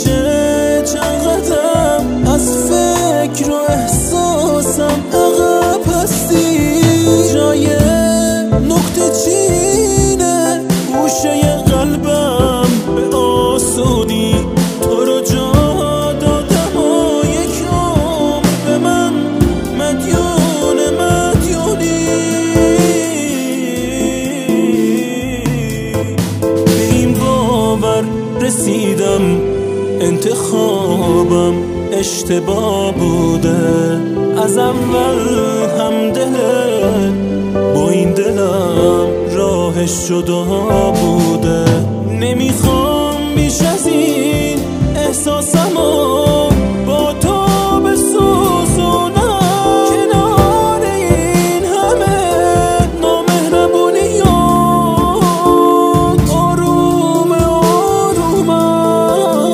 میشه چند قدم از فکر و احساسم عقب هستی. جای نقطه چینه گوشه قلبم به آسونی تو رو جا دادم و یک عمر به من مدیونی. به این باور رسیدم انتخابم اشتباه بوده، از اول هم دلت با این دلم راهش جدا بوده. نمیخوام بیش از این احساسمو با تو بسوزونم، کنار این همه نامهربونیات آروم آرومم.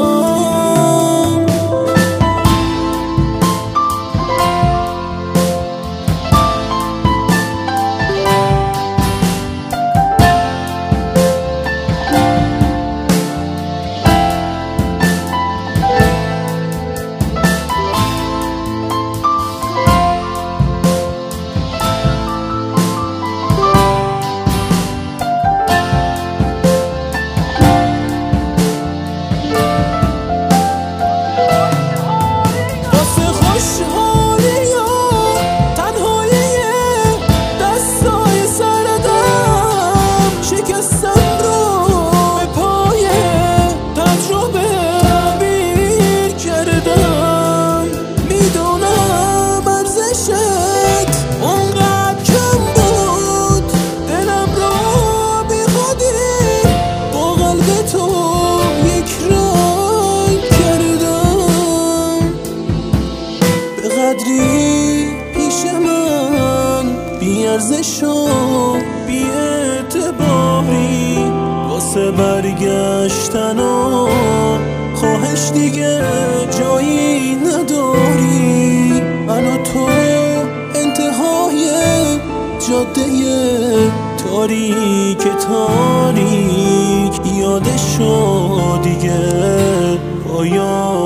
پیش من بی ارزش و بی اعتباری، واسه برگشتن و خواهش دیگه جایی نداری. من و تو انتهای جاده تاریک یادشو دیگه پایان